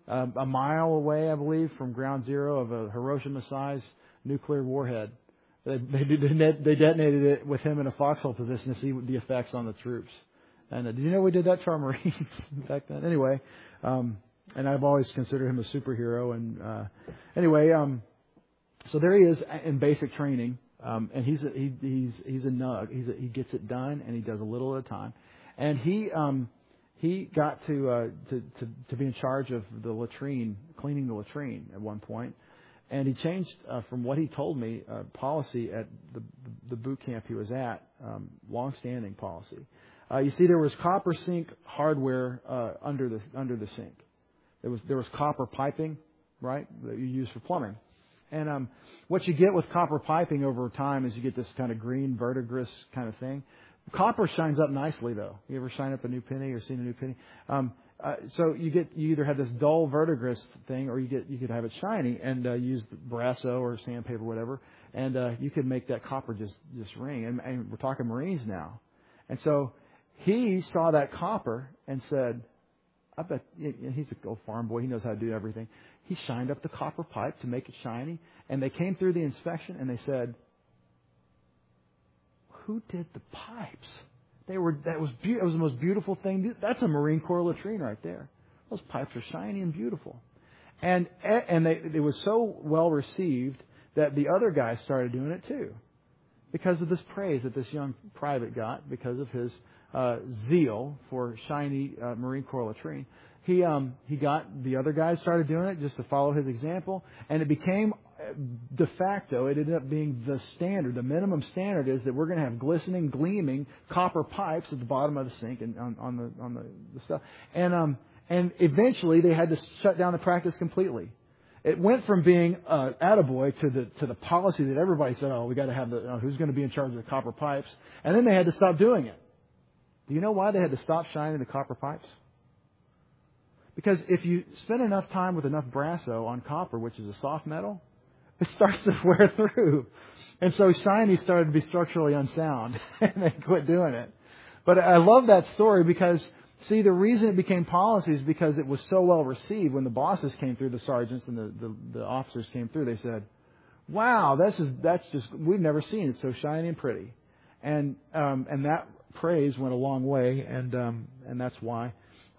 a mile away, I believe, from ground zero of a Hiroshima-sized nuclear warhead. They detonated it with him in a foxhole position to see the effects on the troops. And did you know we did that to our Marines back then? Anyway, and I've always considered him a superhero. And anyway, so there he is in basic training, and he's a nug. He gets it done, and he does a little at a time. And he got to be in charge of the latrine, cleaning the latrine at one point. And he changed, from what he told me, policy at the boot camp he was at, long-standing policy. You see, there was copper sink hardware under the sink. There was copper piping, right, that you use for plumbing. And what you get with copper piping over time is you get this kind of green verdigris kind of thing. Copper shines up nicely, though. You ever shine up a new penny or seen a new penny? So you either have this dull verdigris thing, or you could have it shiny and use Brasso or sandpaper, whatever, and you could make that copper just ring. And we're talking Marines now, and so he saw that copper and said, "I bet." And he's a old farm boy; he knows how to do everything. He shined up the copper pipe to make it shiny, and they came through the inspection and they said, "Who did the pipes?" It was the most beautiful thing. That's a Marine Corps latrine right there. Those pipes are shiny and beautiful. And it was so well received that the other guys started doing it too, because of this praise that this young private got because of his zeal for shiny Marine Corps latrine. He got the other guys started doing it just to follow his example, and it became de facto. It ended up being the standard. The minimum standard is that we're going to have glistening, gleaming copper pipes at the bottom of the sink and on the stuff. And eventually they had to shut down the practice completely. It went from being attaboy to the policy that everybody said, "Oh, we got to have who's going to be in charge of the copper pipes?" And then they had to stop doing it. Do you know why they had to stop shining the copper pipes? Because if you spend enough time with enough Brasso on copper, which is a soft metal, it starts to wear through. And so shiny started to be structurally unsound, and they quit doing it. But I love that story because, see, the reason it became policy is because it was so well received. When the bosses came through, the sergeants and the officers came through, they said, "Wow, that's just we've never seen it so shiny and pretty." And that praise went a long way, and that's why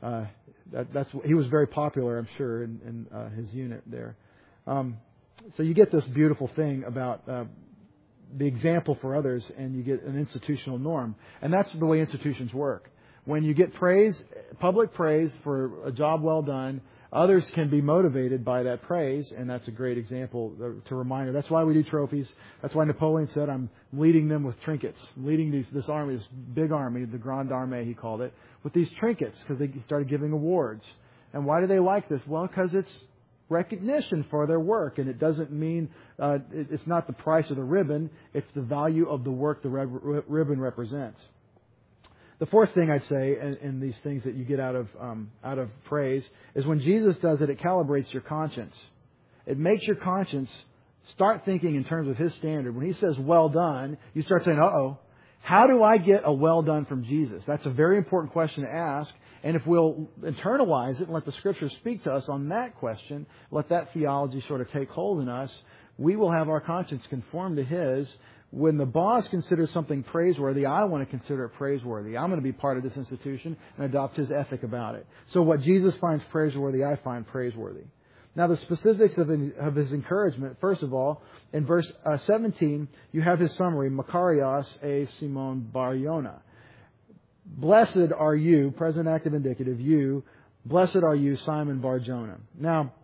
he was very popular, I'm sure, in his unit there. So you get this beautiful thing about the example for others, and you get an institutional norm. And that's the way institutions work. When you get praise, public praise for a job well done, others can be motivated by that praise, and that's a great example to remind them. That's why we do trophies. That's why Napoleon said, "I'm leading them with trinkets." Leading this army, this big army, the Grande Armée, he called it, with these trinkets, because they started giving awards. And why do they like this? Well, because it's recognition for their work, and it doesn't mean it's not the price of the ribbon; it's the value of the work the ribbon represents. The fourth thing I'd say in these things that you get out of praise is when Jesus does it, it calibrates your conscience. It makes your conscience start thinking in terms of His standard. When He says "well done," you start saying, "Uh-oh, how do I get a well done from Jesus?" That's a very important question to ask. And if we'll internalize it and let the Scriptures speak to us on that question, let that theology sort of take hold in us, we will have our conscience conform to His. When the boss considers something praiseworthy, I want to consider it praiseworthy. I'm going to be part of this institution and adopt His ethic about it. So what Jesus finds praiseworthy, I find praiseworthy. Now, the specifics of His encouragement, first of all, in verse 17, you have His summary, Makarios e Simon bar Yona. Blessed are you, present active indicative, you, blessed are you, Simon bar Jonah. Now,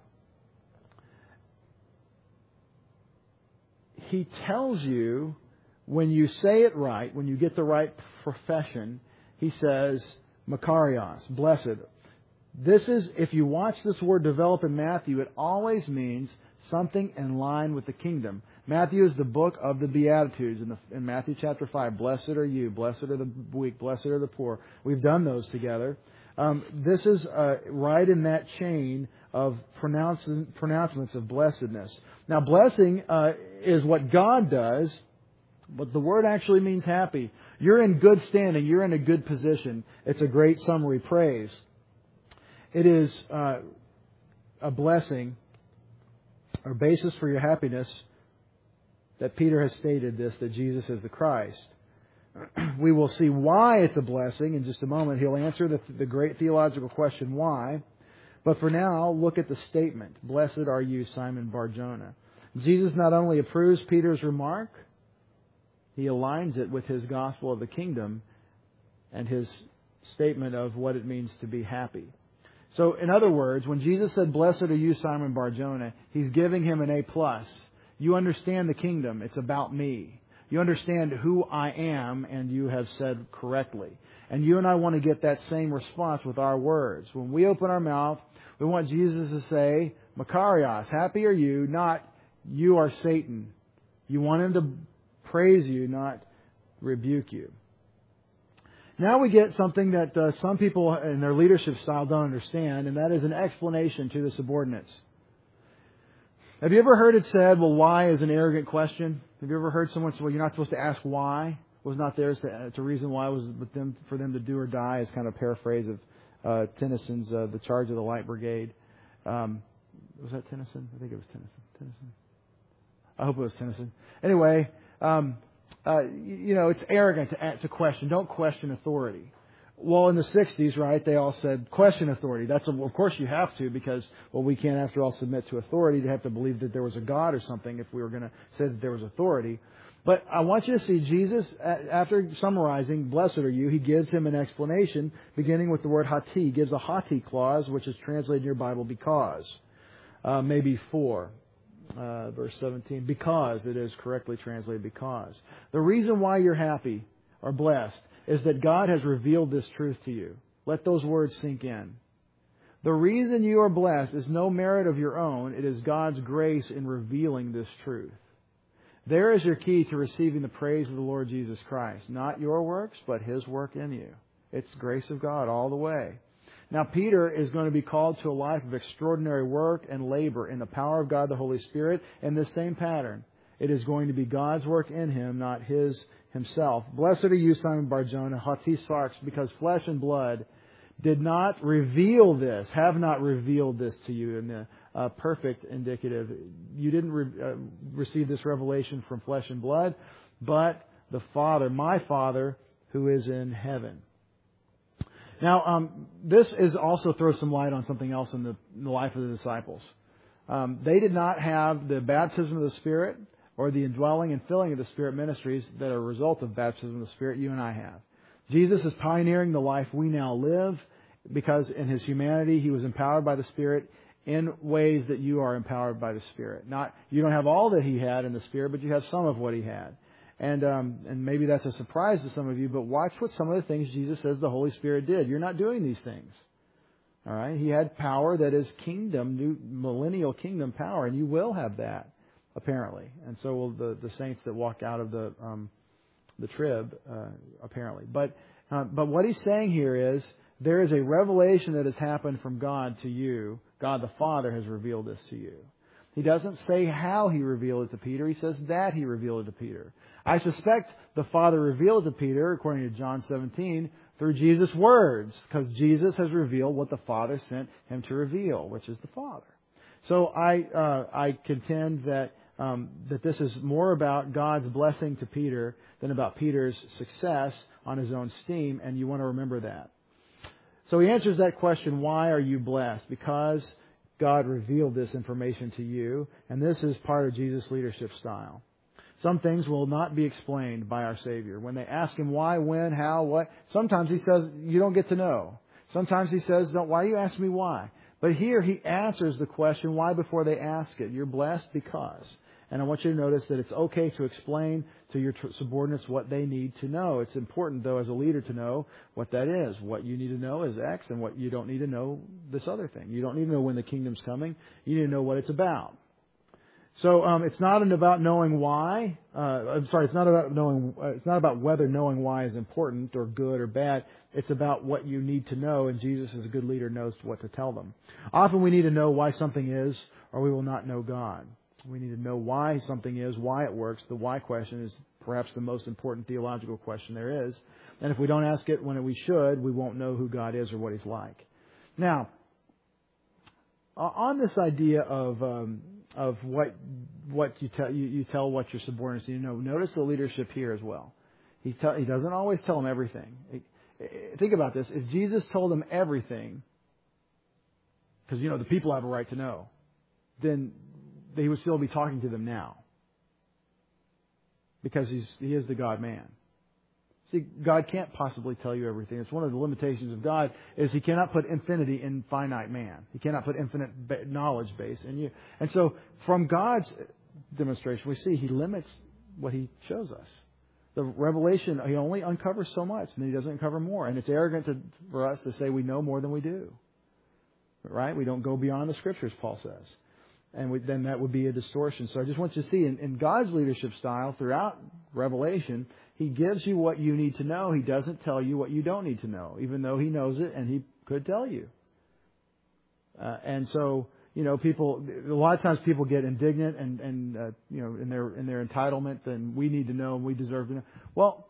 He tells you, when you say it right, when you get the right profession, He says, Makarios, blessed. This is, if you watch this word develop in Matthew, it always means something in line with the kingdom. Matthew is the book of the Beatitudes. In Matthew chapter 5, blessed are you, blessed are the weak, blessed are the poor. We've done those together. This is right in that chain of pronouncements of blessedness. Now, blessing is what God does, but the word actually means happy. You're in good standing. You're in a good position. It's a great summary praise. It is a blessing or basis for your happiness that Peter has stated this, that Jesus is the Christ. We will see why it's a blessing in just a moment. He'll answer the great theological question, why. But for now, look at the statement, "Blessed are you, Simon Bar-Jonah." Jesus not only approves Peter's remark, he aligns it with his gospel of the kingdom and his statement of what it means to be happy. So, in other words, when Jesus said, "Blessed are you, Simon Bar-Jonah," he's giving him an A+. You understand the kingdom. It's about me. You understand who I am, and you have said correctly. And you and I want to get that same response with our words. When we open our mouth, we want Jesus to say, "Makarios, happy are you," not "you are Satan." You want him to praise you, not rebuke you. Now we get something that some people in their leadership style don't understand, and that is an explanation to the subordinates. Have you ever heard it said, well, why is an arrogant question? Have you ever heard someone say, well, you're not supposed to ask why? Was not theirs to reason why it was for them to do or die, is kind of a paraphrase of Tennyson's The Charge of the Light Brigade. Was that Tennyson? I think it was Tennyson. I hope it was Tennyson. Anyway, it's arrogant to question. Don't question authority. Well, in the 60s, right, they all said, question authority. Of course you have to, because, well, we can't, after all, submit to authority. They have to believe that there was a God or something if we were going to say that there was authority. But I want you to see Jesus, after summarizing, "Blessed are you," he gives him an explanation, beginning with the word hati. He gives a hati clause, which is translated in your Bible, because. Maybe for. Verse 17. Because, it is correctly translated because. The reason why you're happy or blessed is that God has revealed this truth to you. Let those words sink in. The reason you are blessed is no merit of your own. It is God's grace in revealing this truth. There is your key to receiving the praise of the Lord Jesus Christ. Not your works, but His work in you. It's grace of God all the way. Now, Peter is going to be called to a life of extraordinary work and labor in the power of God the Holy Spirit in this same pattern. It is going to be God's work in him, not his himself. Blessed are you, Simon Bar-Jonah, hati sarx, because flesh and blood did not reveal this, have not revealed this to you in the perfect indicative. You didn't receive this revelation from flesh and blood, but the Father, my Father, who is in heaven. Now, this is also throws some light on something else in the life of the disciples. They did not have the baptism of the Spirit or the indwelling and filling of the Spirit ministries that are a result of baptism of the Spirit you and I have. Jesus is pioneering the life we now live because in His humanity He was empowered by the Spirit in ways that you are empowered by the Spirit. You don't have all that He had in the Spirit, but you have some of what He had. And maybe that's a surprise to some of you, but watch what some of the things Jesus says the Holy Spirit did. You're not doing these things. All right? He had power that is kingdom, new millennial kingdom power, and you will have that, apparently. And so will the saints that walk out of the trib, apparently. But what he's saying here is there is a revelation that has happened from God to you. God the Father has revealed this to you. He doesn't say how He revealed it to Peter. He says that He revealed it to Peter. I suspect the Father revealed it to Peter, according to John 17, through Jesus' words, because Jesus has revealed what the Father sent Him to reveal, which is the Father. So I contend that this is more about God's blessing to Peter than about Peter's success on his own steam, and you want to remember that. So he answers that question, why are you blessed? Because God revealed this information to you, and this is part of Jesus' leadership style. Some things will not be explained by our Savior. When they ask Him why, when, how, what, sometimes He says, you don't get to know. Sometimes He says, why do you ask me why? But here He answers the question why before they ask it. You're blessed because. And I want you to notice that it's okay to explain to your subordinates what they need to know. It's important, though, as a leader to know what that is. What you need to know is X, and what you don't need to know, this other thing. You don't need to know when the kingdom's coming. You need to know what it's about. So it's not about knowing why. It's not about whether knowing why is important or good or bad. It's about what you need to know, and Jesus, as a good leader, knows what to tell them. Often we need to know why something is, or we will not know God. We need to know why something is, why it works. The why question is perhaps the most important theological question there is. And if we don't ask it when we should, we won't know who God is or what He's like. Now, on this idea of what you tell what your subordinates need to know. Notice the leadership here as well. He doesn't always tell them everything. Think about this. If Jesus told them everything, because the people have a right to know, then he would still be talking to them now, because he is the God-man. See, God can't possibly tell you everything. It's one of the limitations of God is He cannot put infinity in finite man. He cannot put infinite knowledge base in you. And so from God's demonstration, we see He limits what He shows us. The revelation, He only uncovers so much, and then He doesn't uncover more. And it's arrogant for us to say we know more than we do. Right? We don't go beyond the Scriptures, Paul says. And then that would be a distortion. So I just want you to see in God's leadership style throughout Revelation, He gives you what you need to know. He doesn't tell you what you don't need to know, even though He knows it and He could tell you. And so, people, a lot of times people get indignant and in their entitlement, and we need to know and we deserve to know. Well,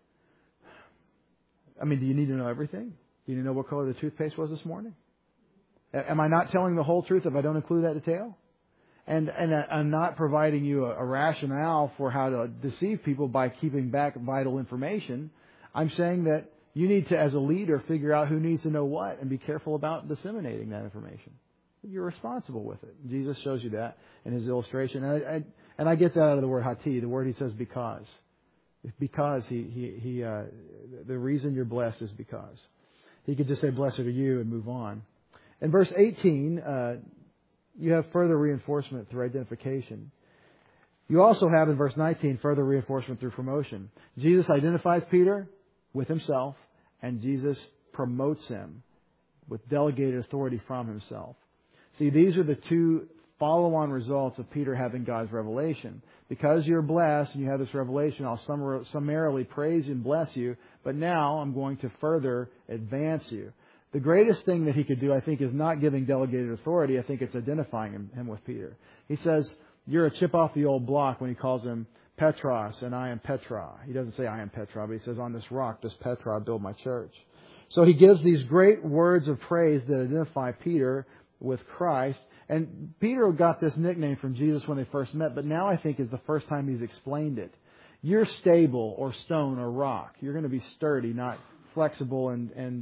do you need to know everything? Do you need to know what color the toothpaste was this morning? Am I not telling the whole truth if I don't include that detail? And I'm not providing you a rationale for how to deceive people by keeping back vital information. I'm saying that you need to, as a leader, figure out who needs to know what and be careful about disseminating that information. You're responsible with it. Jesus shows you that in His illustration. And I get that out of the word hati, the word He says because. Because the reason you're blessed is because. He could just say, blessed are you, and move on. In verse 18, you have further reinforcement through identification. You also have in verse 19 further reinforcement through promotion. Jesus identifies Peter with Himself, and Jesus promotes him with delegated authority from Himself. See, these are the two follow-on results of Peter having God's revelation. Because you're blessed and you have this revelation, I'll summarily praise and bless you, but now I'm going to further advance you. The greatest thing that He could do, I think, is not giving delegated authority. I think it's identifying him with Peter. He says, you're a chip off the old block when He calls him Petros, and I am Petra. He doesn't say I am Petra, but He says, on this rock, this Petra, I build my church. So He gives these great words of praise that identify Peter with Christ. And Peter got this nickname from Jesus when they first met, but now I think is the first time He's explained it. You're stable or stone or rock. You're going to be sturdy, not flexible and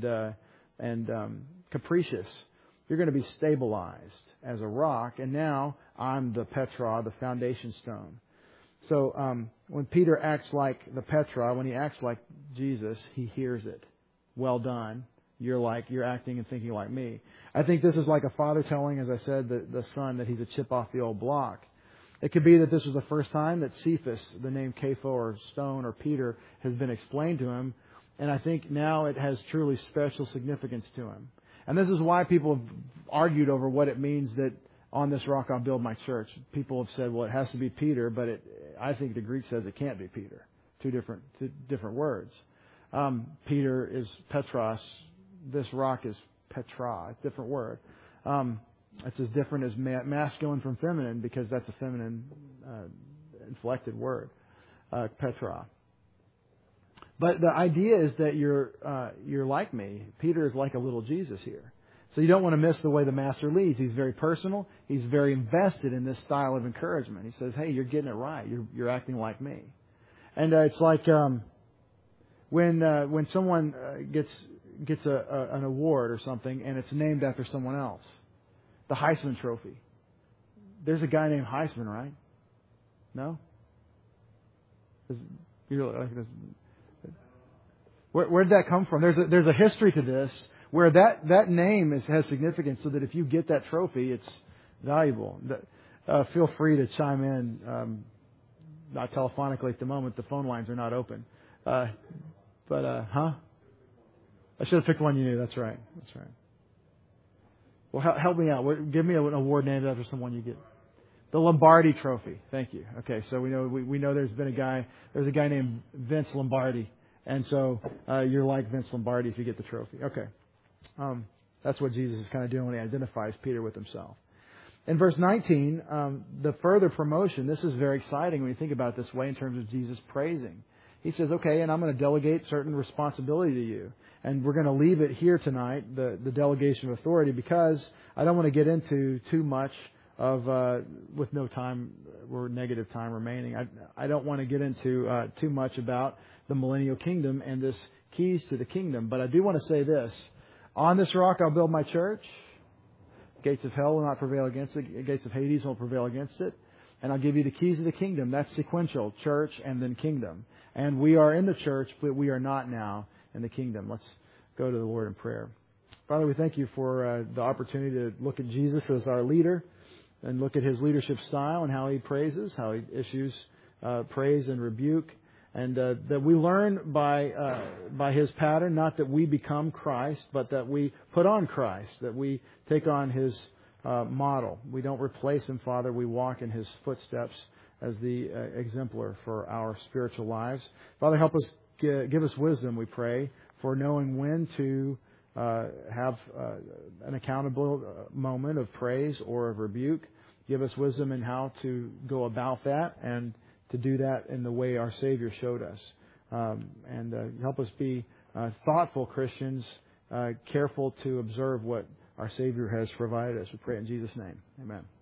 capricious. You're going to be stabilized as a rock. And now I'm the Petra, the foundation stone. So when Peter acts like the Petra, when he acts like Jesus, He hears it. Well done. You're acting and thinking like me. I think this is like a father telling, as I said, the son that he's a chip off the old block. It could be that this was the first time that Cephas, the name Kepha or stone or Peter, has been explained to him. And I think now it has truly special significance to him. And this is why people have argued over what it means that on this rock I'll build my church. People have said, well, it has to be Peter, but I think the Greek says it can't be Peter. Two different words. Peter is Petros. This rock is Petra. It's a different word. It's as different as masculine from feminine because that's a feminine inflected word. Petra. But the idea is that you're like me. Peter is like a little Jesus here. So you don't want to miss the way the Master leads. He's very personal. He's very invested in this style of encouragement. He says, hey, you're getting it right. You're acting like me. And it's like when someone gets an award or something and it's named after someone else. The Heisman Trophy. There's a guy named Heisman, right? No? Where did that come from? There's a history to this where that name has significance so that if you get that trophy, it's valuable. Feel free to chime in. Not telephonically at the moment. The phone lines are not open. I should have picked one you knew. That's right. Well, help me out. Give me an award named after someone you get. The Lombardi Trophy. Thank you. Okay, so we know there's a guy named Vince Lombardi. And so you're like Vince Lombardi if you get the trophy. Okay. That's what Jesus is kind of doing when He identifies Peter with Himself. In verse 19, the further promotion, this is very exciting when you think about it this way in terms of Jesus praising. He says, okay, and I'm going to delegate certain responsibility to you. And we're going to leave it here tonight, the delegation of authority, because I don't want to get into too much of, with no time or negative time remaining. I don't want to get into too much about the millennial kingdom and this keys to the kingdom. But I do want to say this. On this rock I'll build my church. Gates of hell will not prevail against it. Gates of Hades won't prevail against it. And I'll give you the keys of the kingdom. That's sequential, church and then kingdom. And we are in the church, but we are not now in the kingdom. Let's go to the Lord in prayer. Father, we thank you for the opportunity to look at Jesus as our leader and look at his leadership style and how he praises, how he issues praise and rebuke. And that we learn by his pattern, not that we become Christ, but that we put on Christ, that we take on his model. We don't replace him, Father. We walk in his footsteps as the exemplar for our spiritual lives. Father, help us, give us wisdom, we pray, for knowing when to have an accountable moment of praise or of rebuke. Give us wisdom in how to go about that and to do that in the way our Savior showed us. And help us be thoughtful Christians, careful to observe what our Savior has provided us. We pray in Jesus' name. Amen.